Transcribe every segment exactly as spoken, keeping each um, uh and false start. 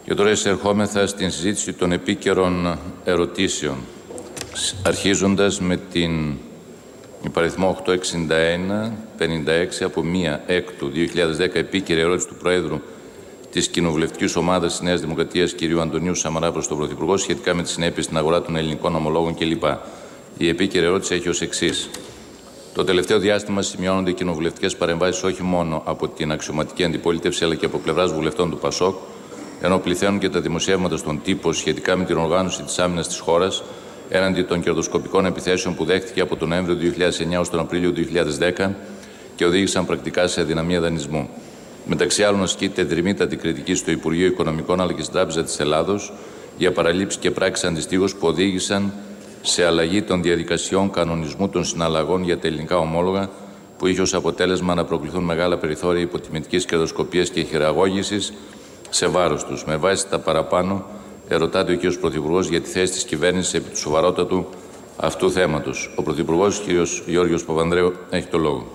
Και τώρα εισερχόμεθα στην συζήτηση των επίκαιρων ερωτήσεων, αρχίζοντας με την υπαριθμό οκτακόσια εξήντα ένα πενήντα έξι από μία έκτου δύο χιλιάδες δέκα επίκαιρη ερώτηση του Προέδρου της Κοινοβουλευτικής Ομάδας της Νέας Δημοκρατίας κ. Αντωνίου Σαμαρά προς τον Πρωθυπουργό σχετικά με τις συνέπειες στην αγορά των ελληνικών ομολόγων κλπ. Η επίκαιρη ερώτηση έχει ως εξής. Το τελευταίο διάστημα σημειώνονται κοινοβουλευτικές παρεμβάσεις όχι μόνο από την αξιωματική αντιπολίτευση αλλά και από πλευράς βουλευτών του ΠΑΣΟΚ, ενώ πληθαίνουν και τα δημοσιεύματα στον τύπο σχετικά με την οργάνωση της άμυνας της χώρας έναντι των κερδοσκοπικών επιθέσεων που δέχτηκε από τον Νοέμβριο δύο χιλιάδες εννιά ως τον Απρίλιο δύο χιλιάδες δέκα και οδήγησαν πρακτικά σε αδυναμία δανεισμού. Μεταξύ άλλων, ασκείται δρυμύτατη κριτική στο Υπουργείο Οικονομικών αλλά και στην Τράπεζα της Ελλάδος για παραλήψεις και πράξεις αντιστοίχως που οδήγησαν σε αλλαγή των διαδικασιών κανονισμού των συναλλαγών για τα ελληνικά ομόλογα, που είχε ως αποτέλεσμα να προκληθούν μεγάλα περιθώρια υποτιμητικής κερδοσκοπίας και χειραγώγησης σε βάρος τους. Με βάση τα παραπάνω, ερωτάται ο κ. Πρωθυπουργός για τη θέση της κυβέρνησης επί του σοβαρότατου αυτού θέματος. Ο Πρωθυπουργός, κ. Γιώργος Παπανδρέου, έχει το λόγο.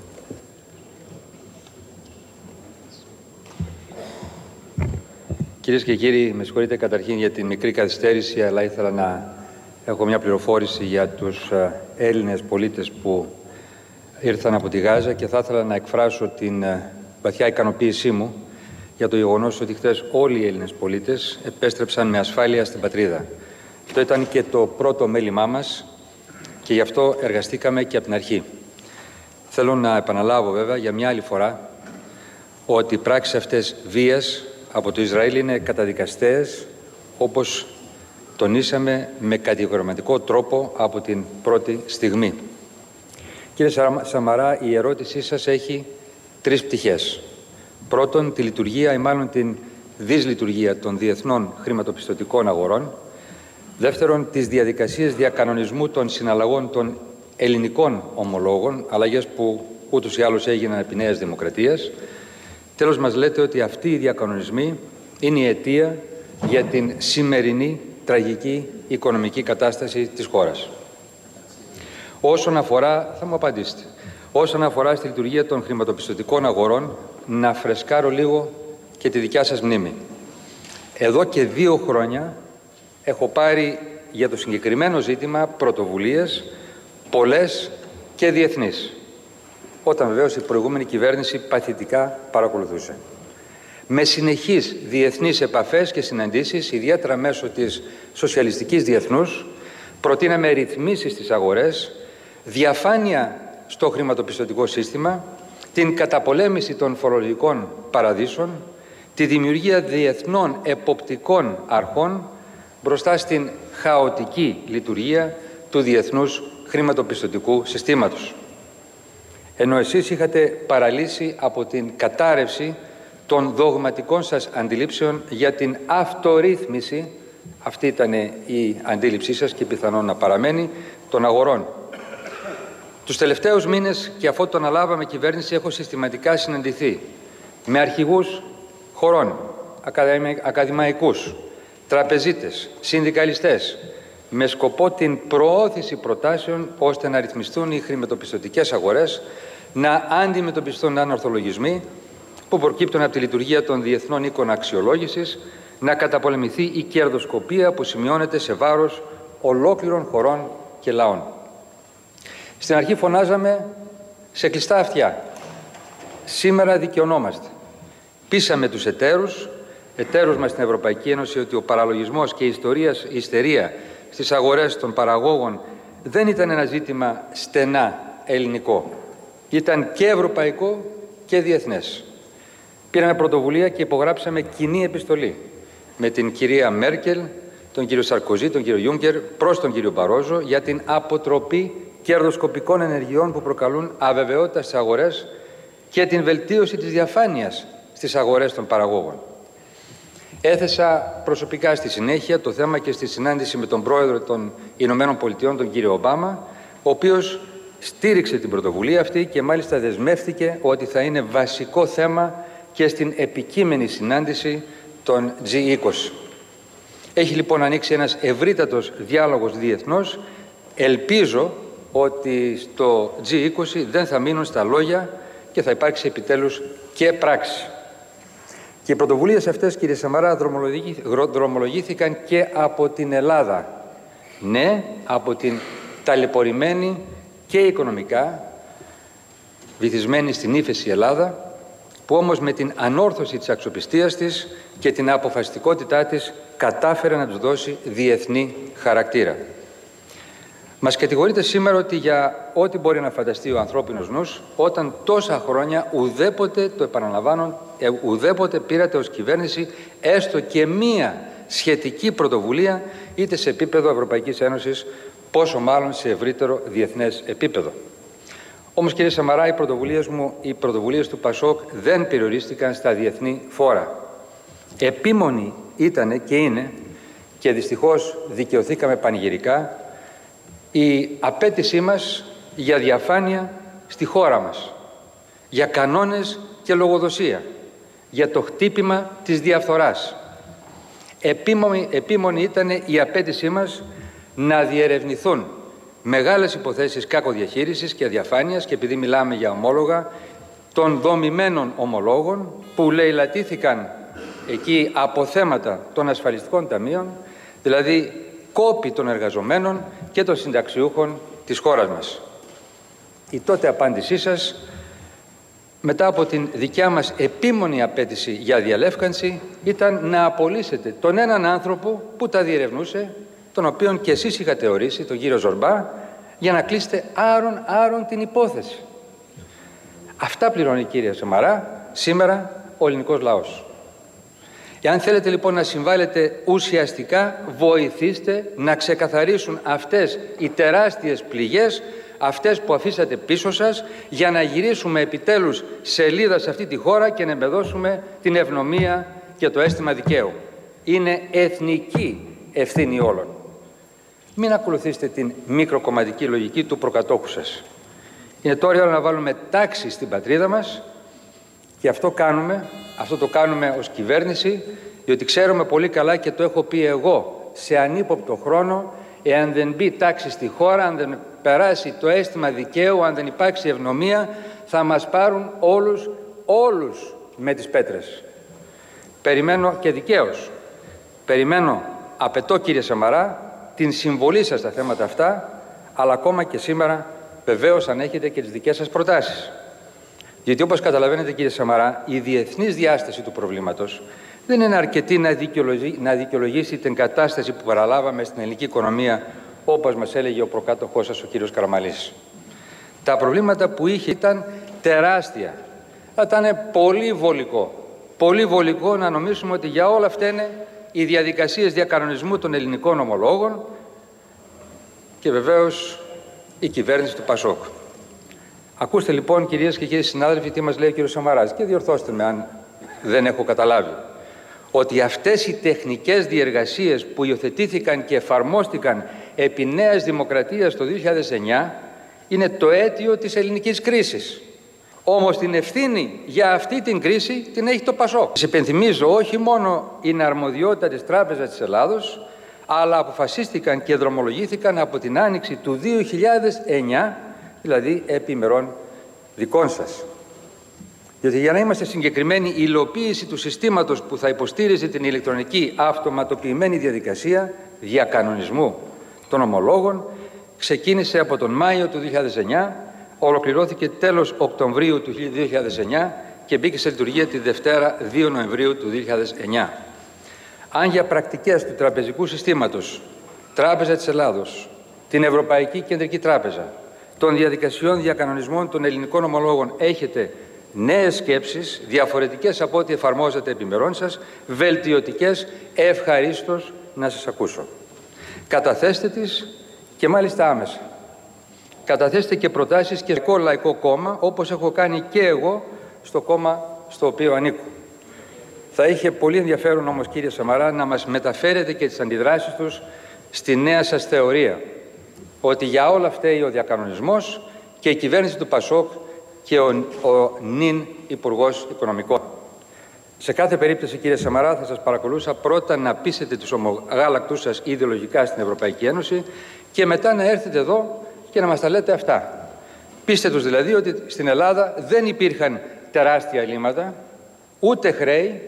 Κυρίες και κύριοι, με συγχωρείτε καταρχήν για την μικρή καθυστέρηση, αλλά ήθελα να έχω μια πληροφόρηση για τους Έλληνες πολίτες που ήρθαν από τη Γάζα και θα ήθελα να εκφράσω την βαθιά ικανοποίησή μου για το γεγονός ότι χθες όλοι οι Έλληνες πολίτες επέστρεψαν με ασφάλεια στην πατρίδα. Αυτό ήταν και το πρώτο μέλημά μας και γι' αυτό εργαστήκαμε και από την αρχή. Θέλω να επαναλάβω βέβαια για μια άλλη φορά ότι οι πράξεις αυτές βίας από το Ισραήλ είναι καταδικαστές, όπως τονίσαμε με κατηγορηματικό τρόπο από την πρώτη στιγμή. Κύριε Σαμαρά, η ερώτησή σας έχει τρεις πτυχές. Πρώτον, τη λειτουργία ή μάλλον την δυσλειτουργία των διεθνών χρηματοπιστωτικών αγορών. Δεύτερον, τις διαδικασίες διακανονισμού των συναλλαγών των ελληνικών ομολόγων, αλλαγές που ούτως ή άλλως έγιναν επί Νέας Δημοκρατίας. Τέλος, μας λέτε ότι αυτοί οι διακανονισμοί είναι η αιτία για την σημερινή τραγική οικονομική κατάσταση της χώρας. Όσον αφορά, θα μου απαντήσετε, όσον αφορά στη λειτουργία των χρηματοπιστωτικών αγορών, να φρεσκάρω λίγο και τη δικιά σας μνήμη. Εδώ και δύο χρόνια έχω πάρει για το συγκεκριμένο ζήτημα πρωτοβουλίες, πολλές και διεθνείς, όταν βεβαίως η προηγούμενη κυβέρνηση παθητικά παρακολουθούσε. Με συνεχείς διεθνείς επαφές και συναντήσεις, ιδιαίτερα μέσω της Σοσιαλιστικής Διεθνούς, προτείναμε ρυθμίσεις στις αγορές, διαφάνεια στο χρηματοπιστωτικό σύστημα, την καταπολέμηση των φορολογικών παραδείσων, τη δημιουργία διεθνών εποπτικών αρχών μπροστά στην χαοτική λειτουργία του διεθνούς χρηματοπιστωτικού συστήματος. Ενώ εσείς είχατε παραλύσει από την κατάρρευση των δογματικών σας αντιλήψεων για την αυτορύθμιση, αυτή ήταν η αντίληψή σας και πιθανόν να παραμένει, των αγορών. Τους τελευταίους μήνες, και αφού το αναλάβαμε κυβέρνηση, έχω συστηματικά συναντηθεί με αρχηγούς χωρών, ακαδημαϊκούς, τραπεζίτες, συνδικαλιστές, με σκοπό την προώθηση προτάσεων ώστε να ρυθμιστούν οι χρηματοπιστωτικές αγορές, να αντιμετωπιστούν ανορθολογισμοί που προκύπτουν από τη λειτουργία των διεθνών οίκων αξιολόγησης, να καταπολεμηθεί η κερδοσκοπία που σημειώνεται σε βάρος ολόκληρων χωρών και λαών. Στην αρχή φωνάζαμε σε κλειστά αυτιά. Σήμερα δικαιωνόμαστε. Πείσαμε τους εταίρους, εταίρους μας στην Ευρωπαϊκή Ένωση, ότι ο παραλογισμός και η ιστορίας, η ιστερία στις αγορές των παραγόγων δεν ήταν ένα ζήτημα στενά ελληνικό. Ήταν και ευρωπαϊκό και διεθνές. Πήραμε πρωτοβουλία και υπογράψαμε κοινή επιστολή με την κυρία Μέρκελ, τον κύριο Σαρκοζή, τον κύριο Γιούγκερ, προς τον κύριο Μπαρόζο για την αποτροπή κερδοσκοπικών ενεργειών που προκαλούν αβεβαιότητα στις αγορές και την βελτίωση της διαφάνειας στις αγορές των παραγόγων. Έθεσα προσωπικά στη συνέχεια το θέμα και στη συνάντηση με τον πρόεδρο των Ηνωμένων Πολιτειών, τον κύριο Ομπάμα, ο οποίος στήριξε την πρωτοβουλία αυτή και μάλιστα δεσμεύτηκε ότι θα είναι βασικό θέμα και στην επικείμενη συνάντηση των τζι είκοσι. Έχει λοιπόν ανοίξει ένας ευρύτατος διάλογος διεθνώς. Ελπίζω ότι στο τζι είκοσι δεν θα μείνουν στα λόγια και θα υπάρξει επιτέλους και πράξη. Και οι πρωτοβουλίες αυτές, κύριε Σαμαρά, δρομολογήθηκαν και από την Ελλάδα. Ναι, από την ταλαιπωρημένη και οικονομικά βυθισμένη στην ύφεση Ελλάδα, που όμως με την ανόρθωση της αξιοπιστίας της και την αποφασιστικότητά της κατάφερε να τους δώσει διεθνή χαρακτήρα. Μας κατηγορείται σήμερα ότι για ό,τι μπορεί να φανταστεί ο ανθρώπινος νους, όταν τόσα χρόνια ουδέποτε, το επαναλαμβάνω, ουδέποτε πήρατε ως κυβέρνηση έστω και μία σχετική πρωτοβουλία, είτε σε επίπεδο Ευρωπαϊκής Ένωσης, πόσο μάλλον σε ευρύτερο διεθνές επίπεδο. Όμως, κύριε Σαμαρά, οι πρωτοβουλίες μου, οι πρωτοβουλίες του Πασόκ δεν περιορίστηκαν στα διεθνή φόρα. Επίμονη ήταν και είναι, και δυστυχώς δικαιωθήκαμε πανηγυρικά, η απέτησή μας για διαφάνεια στη χώρα μας, για κανόνες και λογοδοσία, για το χτύπημα της διαφθοράς. Επίμονη, επίμονη ήταν η απέτησή μας να διερευνηθούν μεγάλες υποθέσεις κακοδιαχείρισης και αδιαφάνειας, και επειδή μιλάμε για ομόλογα, των δομημένων ομολόγων που λαιλατήθηκαν εκεί από θέματα των ασφαλιστικών ταμείων, δηλαδή κόπη των εργαζομένων και των συνταξιούχων της χώρας μας. Η τότε απάντησή σας, μετά από την δικιά μας επίμονη απέτηση για διαλεύκανση, ήταν να απολύσετε τον έναν άνθρωπο που τα διερευνούσε, τον οποίον και εσείς είχατε ορίσει, τον κύριο Ζορμπά, για να κλείσετε άρον άρον την υπόθεση. Αυτά πληρώνει, κύριε Σαμαρά, σήμερα ο ελληνικός λαός. Εάν θέλετε λοιπόν να συμβάλλετε ουσιαστικά, βοηθήστε να ξεκαθαρίσουν αυτές οι τεράστιες πληγές, αυτές που αφήσατε πίσω σας, για να γυρίσουμε επιτέλους σελίδα σε αυτή τη χώρα και να εμπεδώσουμε την ευνομία και το αίσθημα δικαίου. Είναι εθνική ευθύνη όλων. Μην ακολουθήσετε την μικροκομματική λογική του προκατόχου σας. Είναι τώρα η ώρα να βάλουμε τάξη στην πατρίδα μας, και αυτό κάνουμε, αυτό το κάνουμε ως κυβέρνηση, διότι ξέρουμε πολύ καλά, και το έχω πει εγώ σε ανύποπτο χρόνο, εάν δεν μπει τάξη στη χώρα, αν δεν περάσει το αίσθημα δικαίου, αν δεν υπάρξει ευνομία, θα μας πάρουν όλους, όλους με τις πέτρες. Περιμένω, και δικαίως, περιμένω, απαιτώ, κύριε Σαμαρά, την συμβολή σας στα θέματα αυτά, αλλά ακόμα και σήμερα βεβαίως αν έχετε και τις δικές σας προτάσεις. Γιατί όπως καταλαβαίνετε, κύριε Σαμαρά, η διεθνής διάσταση του προβλήματος δεν είναι αρκετή να δικαιολογήσει, να δικαιολογήσει την κατάσταση που παραλάβαμε στην ελληνική οικονομία, όπως μας έλεγε ο προκάτοχός σας, ο κύριος Καραμανλής. Τα προβλήματα που είχε ήταν τεράστια. Θα ήταν πολύ βολικό, πολύ βολικό να νομίσουμε ότι για όλα αυτά είναι οι διαδικασίες διακανονισμού των ελληνικών ομολόγων και βεβαίως η κυβέρνηση του Πασόκ. Ακούστε λοιπόν, κυρίες και κύριοι συνάδελφοι, τι μας λέει ο κύριος Σαμαράς, και διορθώστε με αν δεν έχω καταλάβει. Ότι αυτές οι τεχνικές διεργασίες που υιοθετήθηκαν και εφαρμόστηκαν επί Νέας Δημοκρατίας το δύο χιλιάδες εννιά είναι το αίτιο της ελληνικής κρίσης. Όμως την ευθύνη για αυτή την κρίση την έχει το Πασόκ. Σας υπενθυμίζω, όχι μόνο είναι αρμοδιότητα της Τράπεζας της Ελλάδος, αλλά αποφασίστηκαν και δρομολογήθηκαν από την άνοιξη του δύο χιλιάδες εννιά, δηλαδή επί ημερών δικών σας. Γιατί για να είμαστε συγκεκριμένοι, η υλοποίηση του συστήματος που θα υποστήριζε την ηλεκτρονική αυτοματοποιημένη διαδικασία διακανονισμού των ομολόγων ξεκίνησε από τον Μάιο του δύο χιλιάδες εννιά, ολοκληρώθηκε τέλος Οκτωβρίου του δύο χιλιάδες εννιά και μπήκε σε λειτουργία τη Δευτέρα δύο Νοεμβρίου του δύο χιλιάδες εννιά. Αν για πρακτικές του τραπεζικού συστήματος, Τράπεζα της Ελλάδος, την Ευρωπαϊκή Κεντρική Τράπεζα, των διαδικασιών διακανονισμών των ελληνικών ομολόγων έχετε νέες σκέψεις, διαφορετικές από ό,τι εφαρμόζετε επιμερών σας, βελτιωτικές, ευχαρίστως να σας ακούσω. Καταθέστε τις και μάλιστα άμεσα. Καταθέστε και προτάσεις και στο Λαϊκό Κόμμα, όπως έχω κάνει και εγώ στο κόμμα στο οποίο ανήκω. Θα είχε πολύ ενδιαφέρον όμως, κύριε Σαμαρά, να μας μεταφέρετε και τις αντιδράσεις τους στη νέα σας θεωρία, ότι για όλα φταίει ο διακανονισμός και η κυβέρνηση του Πασόκ και ο, ο νυν Υπουργός Οικονομικών. Σε κάθε περίπτωση, κύριε Σαμαρά, θα σας παρακολούσα πρώτα να πείσετε τους ομογάλακτούς σας ιδεολογικά στην Ευρωπαϊκή Ένωση και μετά να έρθετε εδώ και να μας τα λέτε αυτά. Πείστε τους δηλαδή ότι στην Ελλάδα δεν υπήρχαν τεράστια ελλείμματα, ούτε χρέη,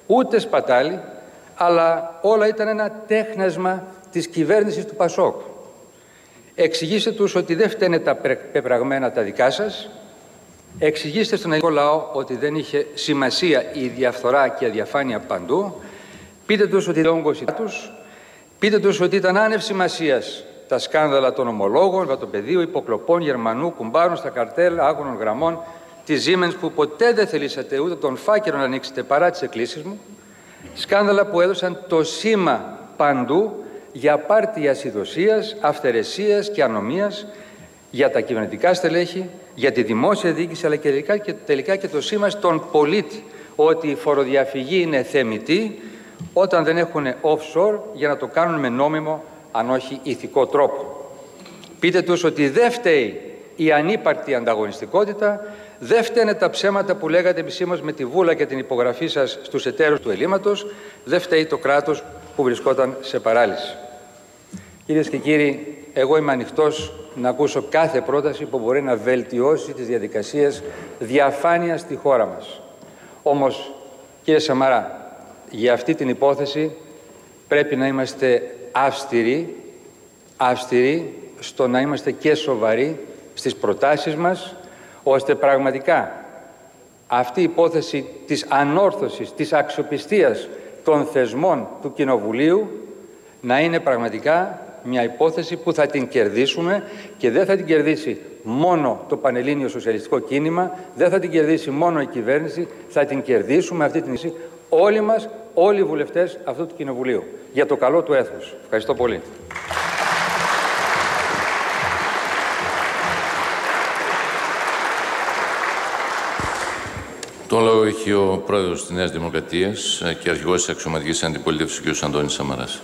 ούτε σπατάλη, αλλά όλα ήταν ένα τέχνασμα της κυβέρνησης του Πασόκ. Εξηγήστε τους ότι δεν φταίνε τα πεπραγμένα τα δικά σας. Εξηγήστε στον ελληνικό λαό ότι δεν είχε σημασία η διαφθορά και η αδιαφάνεια παντού. Πείτε τους ότι ήταν όγκος τους. Πείτε τους ότι ήταν άνευ σημασίας τα σκάνδαλα των ομολόγων, βατοπεδίου, υποκλοπών, Γερμανού, κουμπάρων στα καρτέλ, άγωνων γραμμών, της Siemens που ποτέ δεν θελήσατε ούτε τον φάκελο να ανοίξετε παρά τις εκκλήσεις μου. Σκάνδαλα που έδωσαν το σήμα παντού για απάρτη ασυδοσίας, αυθαιρεσίας και ανομίας για τα κυβερνητικά στελέχη, για τη δημόσια διοίκηση, αλλά και τελικά, και τελικά και το σήμα στον πολίτη ότι η φοροδιαφυγή είναι θεμιτή όταν δεν έχουν offshore για να το κάνουν με νόμιμο, αν όχι ηθικό τρόπο. Πείτε τους ότι δεν φταίει η ανύπαρκτη ανταγωνιστικότητα, δεν φταίνε τα ψέματα που λέγατε επισήμως με τη βούλα και την υπογραφή σας στους εταίρους του ελλείμματος, δεν φταίει το κράτος που βρισκόταν σε παράλυση. Κυρίες και κύριοι, εγώ είμαι ανοιχτός να ακούσω κάθε πρόταση που μπορεί να βελτιώσει τις διαδικασίες διαφάνειας στη χώρα μας. Όμως, κύριε Σαμαρά, για αυτή την υπόθεση πρέπει να είμαστε αυστηροί, αυστηροί στο να είμαστε και σοβαροί στις προτάσεις μας, ώστε πραγματικά αυτή η υπόθεση της ανόρθωσης, της αξιοπιστίας των θεσμών του Κοινοβουλίου να είναι πραγματικά μια υπόθεση που θα την κερδίσουμε και δεν θα την κερδίσει μόνο το Πανελλήνιο Σοσιαλιστικό Κίνημα, δεν θα την κερδίσει μόνο η κυβέρνηση, θα την κερδίσουμε αυτή την ίση όλοι μας, όλοι οι βουλευτές αυτού του Κοινοβουλίου, για το καλό του έθνους. Ευχαριστώ πολύ. Το λόγο έχει ο πρόεδρος της Νέας Δημοκρατίας και αρχηγός της αξιωματικής αντιπολίτευσης, ο κ. Αντώνης Σαμαράς.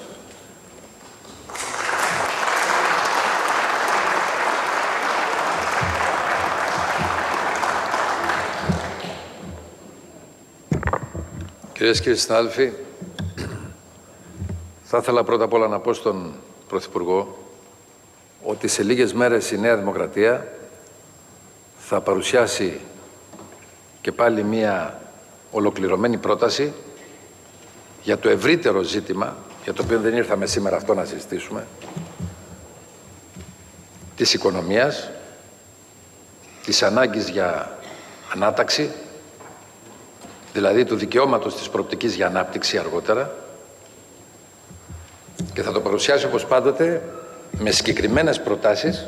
Κυρίες και κύριοι συνάδελφοι, θα ήθελα πρώτα απ' όλα να πω στον Πρωθυπουργό ότι σε λίγες μέρες η Νέα Δημοκρατία θα παρουσιάσει και πάλι μία ολοκληρωμένη πρόταση για το ευρύτερο ζήτημα, για το οποίο δεν ήρθαμε σήμερα αυτό να συζητήσουμε, της οικονομίας, της ανάγκης για ανάταξη, δηλαδή του δικαιώματος της προοπτικής για ανάπτυξη αργότερα, και θα το παρουσιάσει όπως πάντοτε με συγκεκριμένες προτάσεις,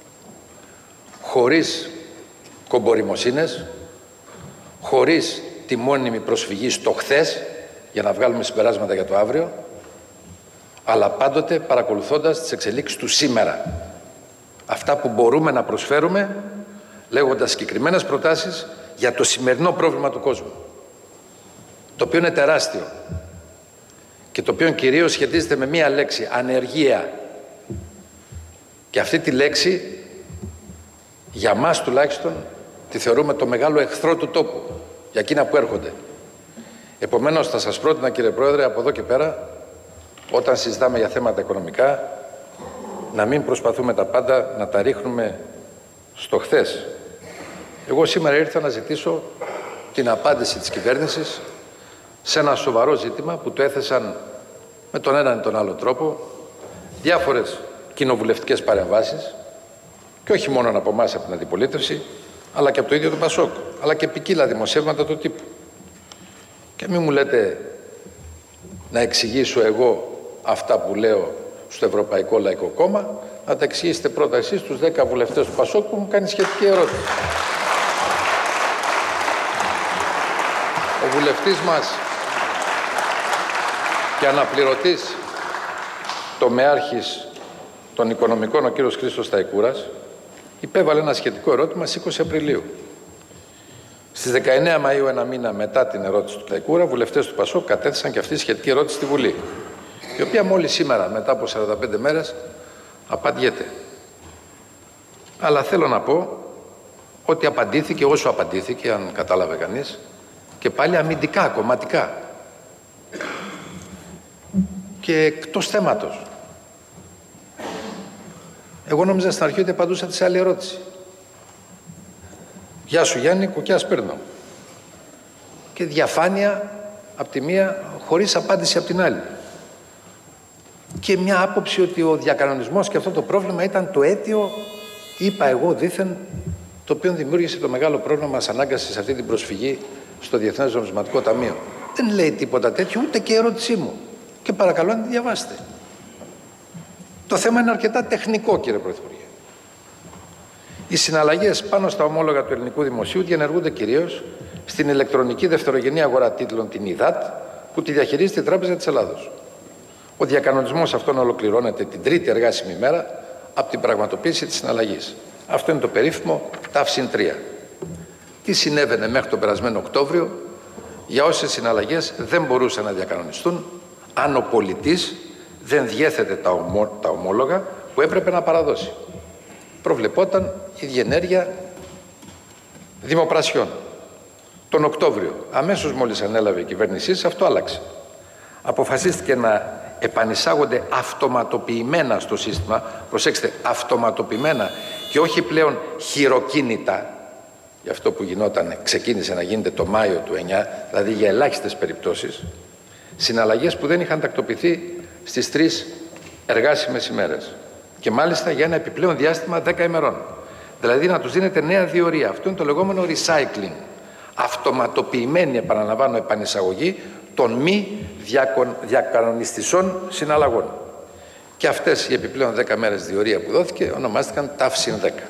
χωρίς κομποριμοσύνες, χωρίς τη μόνιμη προσφυγή στο χθες για να βγάλουμε συμπεράσματα για το αύριο, αλλά πάντοτε παρακολουθώντας τις εξελίξεις του σήμερα. Αυτά που μπορούμε να προσφέρουμε, λέγοντας συγκεκριμένες προτάσεις για το σημερινό πρόβλημα του κόσμου, το οποίο είναι τεράστιο και το οποίο κυρίως σχετίζεται με μία λέξη, ανεργία. Και αυτή τη λέξη, για μας τουλάχιστον, τη θεωρούμε το μεγάλο εχθρό του τόπου, για εκείνα που έρχονται. Επομένως, θα σας πρότεινα, κύριε Πρόεδρε, από εδώ και πέρα, όταν συζητάμε για θέματα οικονομικά, να μην προσπαθούμε τα πάντα να τα ρίχνουμε στο χθες. Εγώ σήμερα ήρθα να ζητήσω την απάντηση της κυβέρνησης σε ένα σοβαρό ζήτημα που το έθεσαν με τον έναν ή τον άλλο τρόπο διάφορες κοινοβουλευτικές παρεμβάσεις, και όχι μόνο από εμάς από την αντιπολίτευση, αλλά και από το ίδιο το Πασόκ, αλλά και ποικίλα δημοσιεύματα του τύπου. Και μην μου λέτε να εξηγήσω εγώ αυτά που λέω στο Ευρωπαϊκό Λαϊκό Κόμμα, να τα εξηγήσετε πρώτα εσείς στους δέκα βουλευτές του Πασόκ που μου κάνει σχετική ερώτηση. Ο βουλευτής μας και αναπληρωτής τομεάρχης των οικονομικών, ο κύριος Χρήστος Σταϊκούρας, υπέβαλε ένα σχετικό ερώτημα στις είκοσι Απριλίου. Στις δεκαεννέα Μαΐου, ένα μήνα μετά την ερώτηση του Σταϊκούρα, βουλευτές του Πασόκ κατέθεσαν και αυτή τη σχετική ερώτηση στη Βουλή, η οποία μόλις σήμερα, μετά από σαράντα πέντε μέρες, απαντιέται. Αλλά θέλω να πω ότι απαντήθηκε όσο απαντήθηκε, αν κατάλαβε κανείς, και πάλι αμυντικά, κομματικά και εκτός θέματος. Εγώ νόμιζα στην αρχή ότι απαντούσατε σε άλλη ερώτηση. Γεια σου Γιάννη, κουκιάς παίρνω. Και διαφάνεια από τη μία, χωρίς απάντηση από την άλλη. Και μια άποψη ότι ο διακανονισμός και αυτό το πρόβλημα ήταν το αίτιο, είπα εγώ δήθεν, το οποίο δημιούργησε το μεγάλο πρόβλημα, μας ανάγκασε σε αυτή την προσφυγή στο Διεθνές Νομισματικό Ταμείο. Δεν λέει τίποτα τέτοιο, ούτε και η ερώτησή μου. Και παρακαλώ να τη διαβάσετε. Το θέμα είναι αρκετά τεχνικό, κύριε Πρωθυπουργέ. Οι συναλλαγές πάνω στα ομόλογα του ελληνικού δημοσίου διενεργούνται κυρίως στην ηλεκτρονική δευτερογενή αγορά τίτλων, την ΙΔΑΤ, που τη διαχειρίζεται η Τράπεζα της Ελλάδος. Ο διακανονισμός αυτόν ολοκληρώνεται την τρίτη εργάσιμη μέρα από την πραγματοποίηση της συναλλαγής. Αυτό είναι το περίφημο ΤΑΦΣΙΝ τρία. Τι συνέβαινε μέχρι τον περασμένο Οκτώβριο για όσες συναλλαγές δεν μπορούσαν να διακανονιστούν αν ο πολιτής δεν διέθετε τα, ομο, τα ομόλογα που έπρεπε να παραδώσει. Προβλεπόταν η διενέργεια δημοπρασιών. Τον Οκτώβριο, αμέσως μόλις ανέλαβε η κυβέρνησή σας, αυτό άλλαξε. Αποφασίστηκε να επανεισάγονται αυτοματοποιημένα στο σύστημα, προσέξτε, αυτοματοποιημένα και όχι πλέον χειροκίνητα, για αυτό που γινόταν, ξεκίνησε να γίνεται το Μάιο του εννιά, δηλαδή για ελάχιστες περιπτώσεις, συναλλαγές που δεν είχαν τακτοποιηθεί στις τρεις εργάσιμες ημέρες. Και μάλιστα για ένα επιπλέον διάστημα δέκα ημερών. Δηλαδή να τους δίνεται νέα διορία. Αυτό είναι το λεγόμενο recycling. Αυτοματοποιημένη, επαναλαμβάνω, επανεισαγωγή των μη διακανονιστικών συναλλαγών. Και αυτές οι επιπλέον δέκα μέρες διορία που δόθηκε ονομάστηκαν ΤΑΦΣΙΝ δέκα.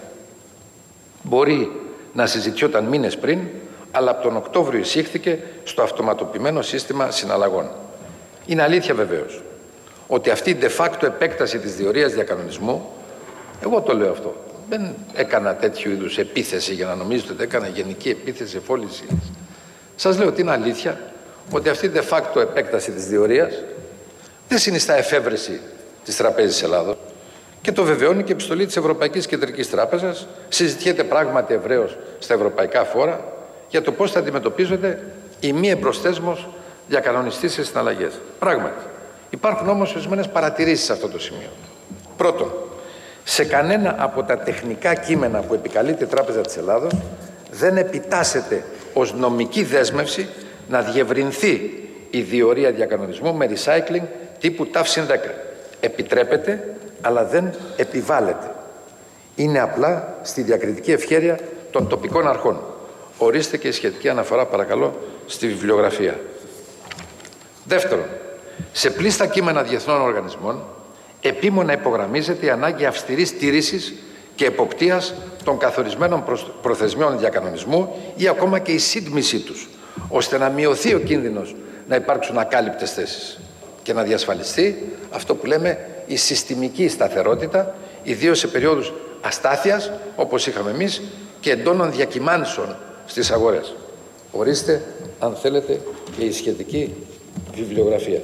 Μπορεί να συζητιόταν μήνες πριν, αλλά από τον Οκτώβριο εισήχθηκε στο αυτοματοποιημένο σύστημα συναλλαγών. Είναι αλήθεια βεβαίως ότι αυτή η de facto επέκταση της διορίας διακανονισμού, εγώ το λέω αυτό, δεν έκανα τέτοιου είδους επίθεση για να νομίζετε ότι έκανα γενική επίθεση εφόλης ύλης. Σας λέω ότι είναι αλήθεια ότι αυτή η de facto επέκταση της διορίας δεν συνιστά εφεύρεση της Τραπέζης Ελλάδος και το βεβαιώνει και η επιστολή της Ευρωπαϊκής Κεντρικής Τράπεζας. Συζητιέται πράγματι ευρέως στα ευρωπαϊκά φόρα για το πώς θα αντιμετωπίζονται οι μη εμπροσθέσμως διακανονιστείς σε συναλλαγές. Πράγματι. Υπάρχουν όμως ορισμένες παρατηρήσεις σε αυτό το σημείο. Πρώτον, σε κανένα από τα τεχνικά κείμενα που επικαλείται η Τράπεζα της Ελλάδος δεν επιτάσσεται ως νομική δέσμευση να διευρυνθεί η διορία διακανονισμού με recycling τύπου ΤΑΦΣΙΝ δέκα. Επιτρέπεται, αλλά δεν επιβάλλεται. Είναι απλά στη διακριτική ευχέρεια των τοπικών αρχών. Ορίστε και η σχετική αναφορά, παρακαλώ, στη βιβλιογραφία. Δεύτερον, σε πλήστα κείμενα διεθνών οργανισμών επίμονα υπογραμμίζεται η ανάγκη αυστηρής τήρησης και εποπτείας των καθορισμένων προθεσμιών διακανονισμού ή ακόμα και η σύντμησή τους, ώστε να μειωθεί ο κίνδυνος να υπάρξουν ακάλυπτες θέσεις και να διασφαλιστεί αυτό που λέμε η συστημική σταθερότητα, ιδίως σε περίοδους αστάθειας, όπως είχαμε εμείς, και εντόνων διακυμάνσεων στις αγορές. Ορίστε, αν θέλετε, και η σχετική βιβλιογραφία.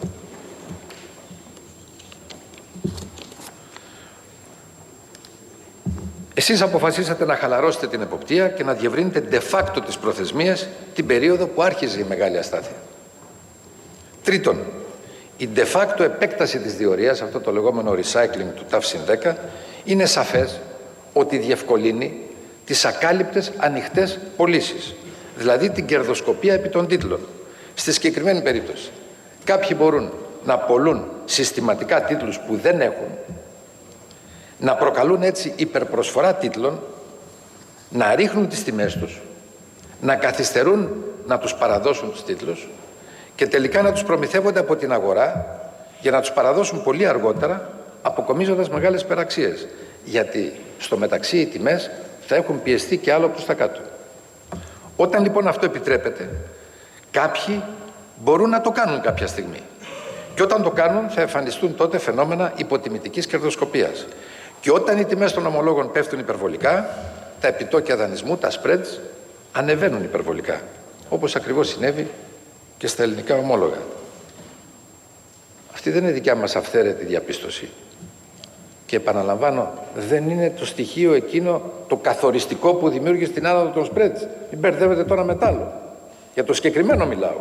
Εσείς αποφασίσατε να χαλαρώσετε την εποπτεία και να διευρύνετε de facto τις προθεσμίες την περίοδο που άρχιζε η μεγάλη αστάθεια. Τρίτον, η de facto επέκταση της διορίας, αυτό το λεγόμενο recycling του ΤΑΦΣΙΝ δέκα, είναι σαφές ότι διευκολύνει τις ακάλυπτες ανοιχτές πωλήσεις, δηλαδή την κερδοσκοπία επί των τίτλων. Στη συγκεκριμένη περίπτωση, κάποιοι μπορούν να πωλούν συστηματικά τίτλους που δεν έχουν, να προκαλούν έτσι υπερπροσφορά τίτλων, να ρίχνουν τις τιμές τους, να καθυστερούν να τους παραδώσουν τους τίτλους και τελικά να τους προμηθεύονται από την αγορά για να τους παραδώσουν πολύ αργότερα, αποκομίζοντας μεγάλες περαξίες. Γιατί στο μεταξύ οι τιμές θα έχουν πιεστεί και άλλο προς τα κάτω. Όταν λοιπόν αυτό επιτρέπεται, κάποιοι μπορούν να το κάνουν κάποια στιγμή. Και όταν το κάνουν θα εμφανιστούν τότε φαινόμενα υποτιμητικής κερδοσκοπίας. Και όταν οι τιμές των ομολόγων πέφτουν υπερβολικά, τα επιτόκια δανεισμού, τα spreads, ανεβαίνουν υπερβολικά. Όπως ακριβώς συνέβη και στα ελληνικά ομόλογα. Αυτή δεν είναι δικιά μας αυθαίρετη διαπίστωση. Και επαναλαμβάνω, δεν είναι το στοιχείο εκείνο το καθοριστικό που δημιούργησε την άνοδο των spreads. Μην μπερδεύετε τώρα με τ' άλλο. Για το συγκεκριμένο μιλάω.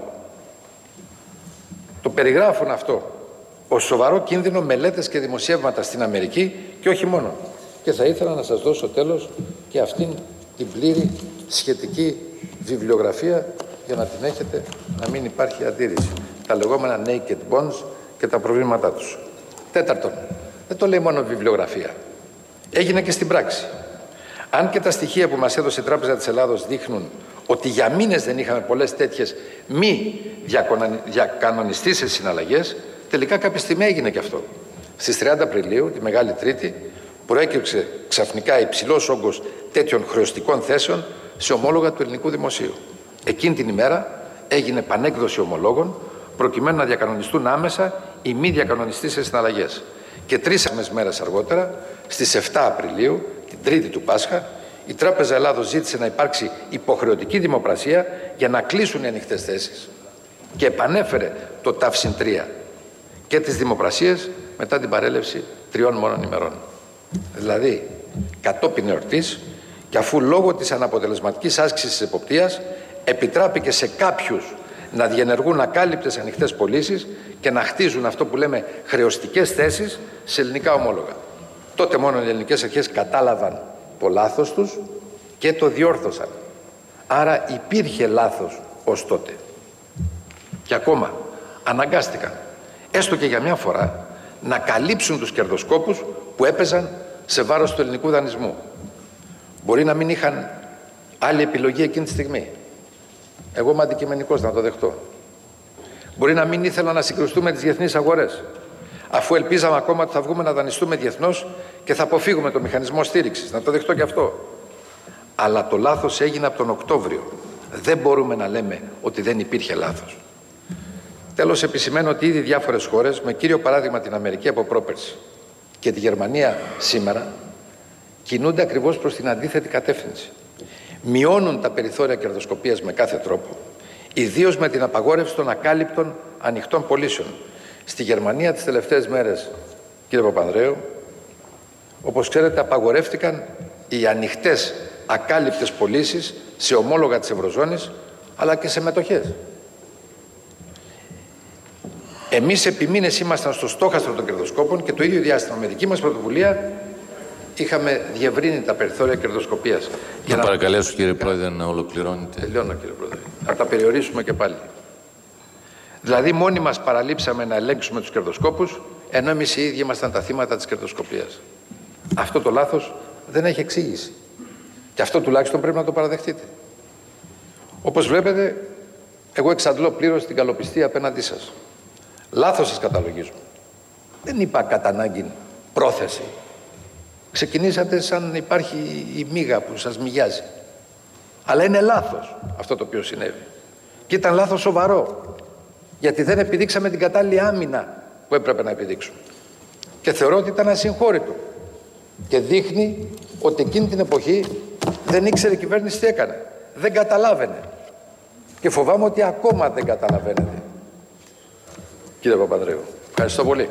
Το περιγράφουν αυτό ως σοβαρό κίνδυνο μελέτες και δημοσιεύματα στην Αμερική και όχι μόνο. Και θα ήθελα να σας δώσω τέλος και αυτήν την πλήρη σχετική βιβλιογραφία για να την έχετε να μην υπάρχει αντίρρηση. Τα λεγόμενα naked bonds και τα προβλήματά τους. Τέταρτον, δεν το λέει μόνο βιβλιογραφία. Έγινε και στην πράξη. Αν και τα στοιχεία που μας έδωσε η Τράπεζα της Ελλάδος δείχνουν ότι για μήνες δεν είχαμε πολλές τέτοιες μη διακανονιστήσεις συναλλαγές, τελικά κάποια στιγμή έγινε και αυτό. Στις τριάντα Απριλίου, τη Μεγάλη Τρίτη, προέκυψε ξαφνικά υψηλός όγκος τέτοιων χρεωστικών θέσεων σε ομόλογα του ελληνικού δημοσίου. Εκείνη την ημέρα έγινε πανέκδοση ομολόγων προκειμένου να διακανονιστούν άμεσα οι μη διακανονιστήσεις συναλλαγές. Και τρεις μέρες αργότερα, στις επτά Απριλίου, την Τρίτη του Πάσχα, η Τράπεζα Ελλάδος ζήτησε να υπάρξει υποχρεωτική δημοπρασία για να κλείσουν οι ανοιχτές θέσεις και επανέφερε το ΤΑΦΣΙΝ τρία και τις δημοπρασίες μετά την παρέλευση τριών μόνων ημερών. Δηλαδή, κατόπιν εορτής και αφού λόγω της αναποτελεσματικής άσκησης της εποπτείας επιτράπηκε σε κάποιους να διενεργούν ακάλυπτες ανοιχτές πωλήσεις και να χτίζουν αυτό που λέμε χρεωστικές θέσεις σε ελληνικά ομόλογα. Τότε μόνο οι ελληνικές αρχές κατάλαβαν το λάθος τους και το διόρθωσαν. Άρα υπήρχε λάθος ως τότε. Και ακόμα αναγκάστηκαν, έστω και για μια φορά, να καλύψουν τους κερδοσκόπους που έπαιζαν σε βάρος του ελληνικού δανεισμού. Μπορεί να μην είχαν άλλη επιλογή εκείνη τη στιγμή. Εγώ είμαι αντικειμενικός, να το δεχτώ. Μπορεί να μην ήθελα να συγκρουστούμε τις διεθνείς αγορές, αφού ελπίζαμε ακόμα ότι θα βγούμε να δανειστούμε διεθνώς και θα αποφύγουμε το μηχανισμό στήριξης. Να το δεχτώ και αυτό. Αλλά το λάθος έγινε από τον Οκτώβριο. Δεν μπορούμε να λέμε ότι δεν υπήρχε λάθος. Τέλος, επισημαίνω ότι ήδη διάφορες χώρες, με κύριο παράδειγμα την Αμερική από πρόπερση και τη Γερμανία σήμερα, κινούνται ακριβώς προς την αντίθετη κατεύθυνση. Μειώνουν τα περιθώρια κερδοσκοπίας με κάθε τρόπο, ιδίως με την απαγόρευση των ακάλυπτων ανοιχτών πωλήσεων. Στη Γερμανία τις τελευταίες μέρες, κύριε Παπανδρέου, όπως ξέρετε, απαγορεύτηκαν οι ανοιχτές ακάλυπτες πωλήσεις σε ομόλογα της Ευρωζώνης, αλλά και σε μετοχές. Εμείς επί μήνες ήμασταν στο στόχαστρο των κερδοσκόπων και το ίδιο διάστημα με δική μας πρωτοβουλία είχαμε διευρύνει τα περιθώρια κερδοσκοπίας. Να παρακαλέσω, να... κύριε Πρόεδρε, να ολοκληρώνετε. Τελειώνω, κύριε Πρόεδρε. Να τα περιορίσουμε και πάλι. Δηλαδή, μόνοι μας παραλείψαμε να ελέγξουμε τους κερδοσκόπους, ενώ εμείς οι ίδιοι ήμασταν τα θύματα της κερδοσκοπίας. Αυτό το λάθος δεν έχει εξήγηση. Και αυτό τουλάχιστον πρέπει να το παραδεχτείτε. Όπως βλέπετε, εγώ εξαντλώ πλήρως την καλοπιστία απέναντί σας. Λάθος σας καταλογίζω. Δεν είπα κατά ανάγκη πρόθεση. Ξεκινήσατε σαν υπάρχει η μύγα που σας μυγιάζει. Αλλά είναι λάθος αυτό το οποίο συνέβη. Και ήταν λάθος σοβαρό. Γιατί δεν επιδείξαμε την κατάλληλη άμυνα που έπρεπε να επιδείξουμε. Και θεωρώ ότι ήταν ασυγχώρητο. Και δείχνει ότι εκείνη την εποχή δεν ήξερε η κυβέρνηση τι έκανε. Δεν καταλάβαινε. Και φοβάμαι ότι ακόμα δεν καταλαβαίνετε. Κύριε Παπανδρέου, ευχαριστώ πολύ.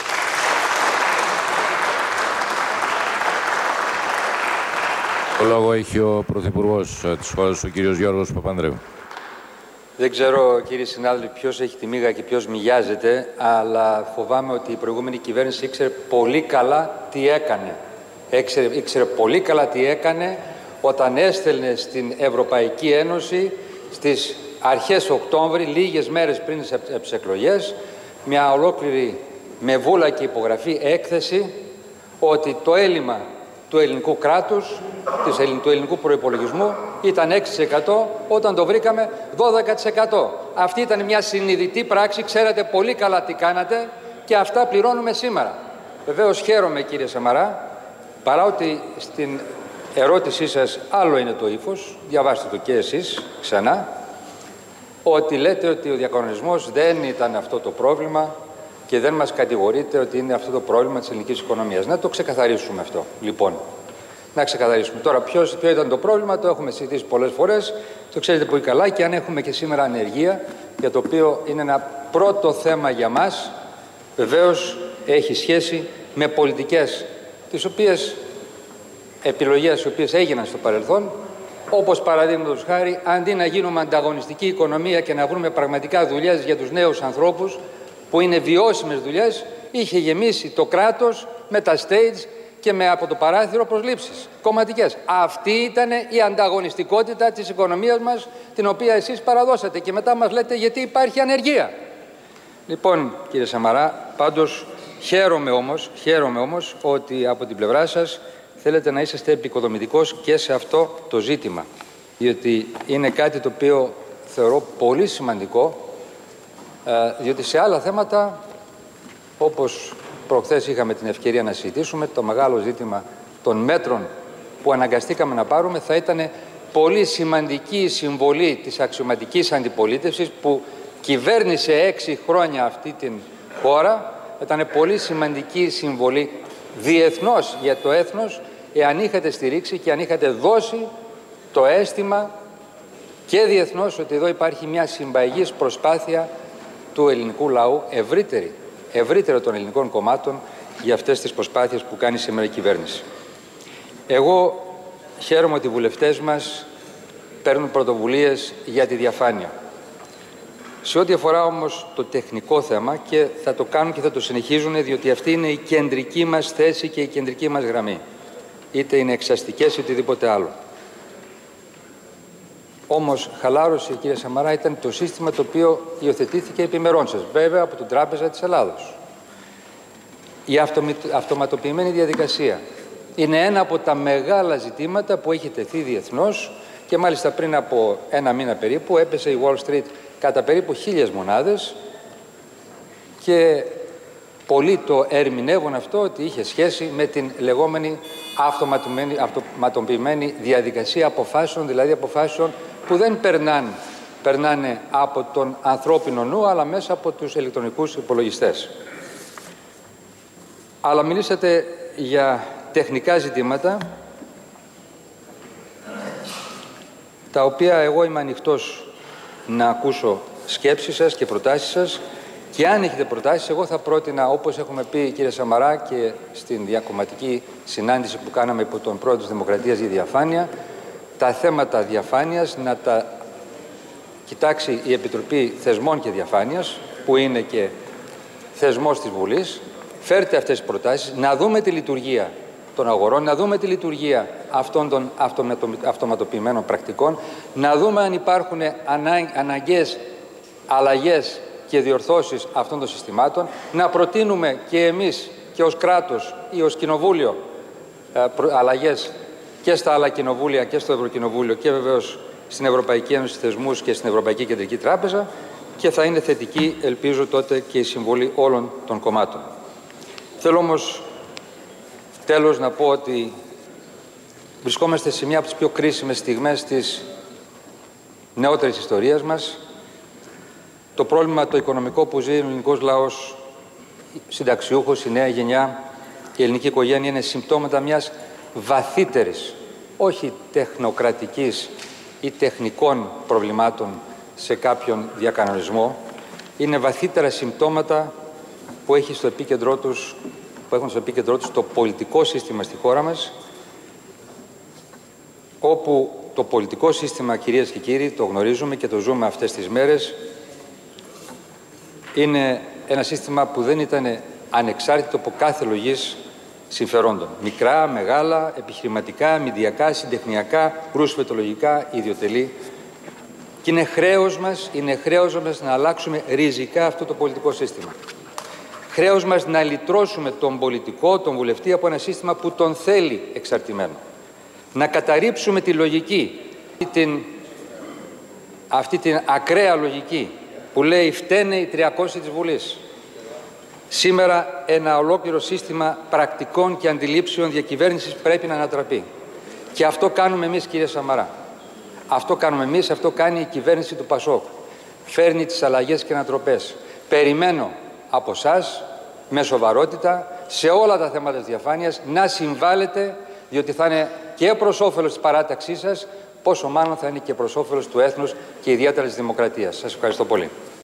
Το λόγο έχει ο Πρωθυπουργός της χώρας, ο κύριος Γιώργος Παπανδρέου. Δεν ξέρω, κύριοι συνάδελφοι, ποιος έχει τη μύγα και ποιος μυγιάζεται, αλλά φοβάμαι ότι η προηγούμενη κυβέρνηση ήξερε πολύ καλά τι έκανε. Ήξερε, ήξερε πολύ καλά τι έκανε όταν έστελνε στην Ευρωπαϊκή Ένωση στις αρχές Οκτώβρη, λίγες μέρες πριν τις εκλογές, μια ολόκληρη με βούλα και υπογραφή έκθεση ότι το έλλειμμα του ελληνικού κράτους, του ελληνικού προϋπολογισμού ήταν έξι τοις εκατό, όταν το βρήκαμε δώδεκα τοις εκατό. Αυτή ήταν μια συνειδητή πράξη, ξέρατε πολύ καλά τι κάνατε και αυτά πληρώνουμε σήμερα. Βεβαίως χαίρομαι, κύριε Σαμαρά, παρά ότι στην ερώτησή σας άλλο είναι το ύφος, διαβάστε το και εσείς ξανά, ότι λέτε ότι ο διακανονισμός δεν ήταν αυτό το πρόβλημα και δεν μας κατηγορείτε ότι είναι αυτό το πρόβλημα της ελληνικής οικονομίας. Να το ξεκαθαρίσουμε αυτό, λοιπόν. Να ξεκαθαρίσουμε. Τώρα, ποιος, ποιο ήταν το πρόβλημα, το έχουμε συζητήσει πολλές φορές, το ξέρετε πολύ καλά και αν έχουμε και σήμερα ανεργία, για το οποίο είναι ένα πρώτο θέμα για μας, βεβαίως έχει σχέση με πολιτικές, τις οποίες, επιλογές οι οποίες έγιναν στο παρελθόν, όπως παραδείγματος χάρη, αντί να γίνουμε ανταγωνιστική οικονομία και να βρούμε πραγματικά δουλειές για τους νέους ανθρώπους, που είναι βιώσιμες δουλειές, είχε γεμίσει το κράτος με τα stage και με από το παράθυρο προσλήψεις κομματικές. Αυτή ήταν η ανταγωνιστικότητα της οικονομίας μας, την οποία εσείς παραδώσατε και μετά μας λέτε γιατί υπάρχει ανεργία. Λοιπόν, κύριε Σαμαρά, πάντως χαίρομαι όμως, χαίρομαι όμως ότι από την πλευρά σας θέλετε να είσαστε επικοδομητικός και σε αυτό το ζήτημα, διότι είναι κάτι το οποίο θεωρώ πολύ σημαντικό, διότι σε άλλα θέματα, όπως προχθές είχαμε την ευκαιρία να συζητήσουμε, το μεγάλο ζήτημα των μέτρων που αναγκαστήκαμε να πάρουμε, θα ήταν πολύ σημαντική η συμβολή της αξιωματικής αντιπολίτευσης που κυβέρνησε έξι χρόνια αυτή την χώρα. Ήταν πολύ σημαντική η συμβολή διεθνώς για το έθνος, εάν είχατε στηρίξει και αν είχατε δώσει το αίσθημα και διεθνώς ότι εδώ υπάρχει μια συμπαγής προσπάθεια του ελληνικού λαού, ευρύτερη, ευρύτερα των ελληνικών κομμάτων, για αυτές τις προσπάθειες που κάνει σήμερα η κυβέρνηση. Εγώ χαίρομαι ότι οι βουλευτές μας παίρνουν πρωτοβουλίες για τη διαφάνεια. Σε ό,τι αφορά όμως το τεχνικό θέμα, και θα το κάνουν και θα το συνεχίζουν, διότι αυτή είναι η κεντρική μας θέση και η κεντρική μας γραμμή. Είτε είναι εξαστικές είτε οτιδήποτε άλλο. Όμως, χαλάρωση, κύριε Σαμαρά, ήταν το σύστημα το οποίο υιοθετήθηκε επιμερών σας, βέβαια από την Τράπεζα της Ελλάδος. Η αυτοματοποιημένη διαδικασία είναι ένα από τα μεγάλα ζητήματα που έχει τεθεί διεθνώς και μάλιστα πριν από ένα μήνα περίπου έπεσε η Wall Street κατά περίπου χίλιες μονάδες και πολλοί το ερμηνεύουν αυτό ότι είχε σχέση με την λεγόμενη αυτοματοποιημένη διαδικασία αποφάσεων, δηλαδή αποφάσεων που δεν περνάνε, περνάνε από τον ανθρώπινο νου, αλλά μέσα από τους ηλεκτρονικούς υπολογιστές. Αλλά μιλήσατε για τεχνικά ζητήματα, τα οποία εγώ είμαι ανοιχτός να ακούσω σκέψεις σας και προτάσεις σας, και αν έχετε προτάσεις, εγώ θα πρότεινα, όπως έχουμε πει, κύριε Σαμαρά, και στην διακομματική συνάντηση που κάναμε υπό τον πρόεδρο της Δημοκρατίας για διαφάνεια, τα θέματα διαφάνειας να τα κοιτάξει η Επιτροπή Θεσμών και Διαφάνειας, που είναι και θεσμός της Βουλής. Φέρτε αυτές τις προτάσεις, να δούμε τη λειτουργία των αγορών, να δούμε τη λειτουργία αυτών των αυτοματοποιημένων πρακτικών, να δούμε αν υπάρχουν αναγκαίες αλλαγές και διορθώσεις αυτών των συστημάτων, να προτείνουμε και εμείς και ως κράτος ή ως κοινοβούλιο αλλαγές και στα άλλα κοινοβούλια και στο Ευρωκοινοβούλιο και βεβαίως στην Ευρωπαϊκή Ένωση θεσμούς και στην Ευρωπαϊκή Κεντρική Τράπεζα, και θα είναι θετική, ελπίζω, τότε και η συμβολή όλων των κομμάτων. Θέλω όμως τέλος να πω ότι βρισκόμαστε σε μια από τις πιο κρίσιμες στιγμές της νεότερης ιστορίας μας. Το πρόβλημα το οικονομικό που ζει ο ελληνικός λαός, συνταξιούχος, η νέα γενιά, η ελληνική οικογένεια, είναι συμπτώματα μιας βαθύτερης, όχι τεχνοκρατικής ή τεχνικών προβλημάτων σε κάποιον διακανονισμό. Είναι βαθύτερα συμπτώματα που, έχει στο επίκεντρό τους, που έχουν στο επίκεντρό τους το πολιτικό σύστημα στη χώρα μας, όπου το πολιτικό σύστημα, κυρίες και κύριοι, το γνωρίζουμε και το ζούμε αυτές τις μέρες, είναι ένα σύστημα που δεν ήταν ανεξάρτητο από κάθε λογής συμφερόντων. Μικρά, μεγάλα, επιχειρηματικά, μηντιακά, συντεχνιακά, ρουσφετολογικά, ιδιωτελή. Και είναι χρέος μας, είναι χρέος μας να αλλάξουμε ριζικά αυτό το πολιτικό σύστημα. Χρέος μας να λυτρώσουμε τον πολιτικό, τον βουλευτή, από ένα σύστημα που τον θέλει εξαρτημένο. Να καταρρύψουμε τη λογική, την, αυτή την ακραία λογική που λέει φταίνε οι τριακόσιοι της Βουλής. Σήμερα ένα ολόκληρο σύστημα πρακτικών και αντιλήψεων διακυβέρνησης πρέπει να ανατραπεί. Και αυτό κάνουμε εμείς, κύριε Σαμαρά. Αυτό κάνουμε εμείς, αυτό κάνει η κυβέρνηση του Πασόκ. Φέρνει τις αλλαγές και ανατροπές. Περιμένω από εσάς, με σοβαρότητα, σε όλα τα θέματα της διαφάνειας, να συμβάλλετε, διότι θα είναι και προς όφελος της παράταξής σας, πόσο μάλλον θα είναι και προς όφελος του έθνους και ιδιαίτερα της δημοκρατίας. Σας ευχαριστώ πολύ.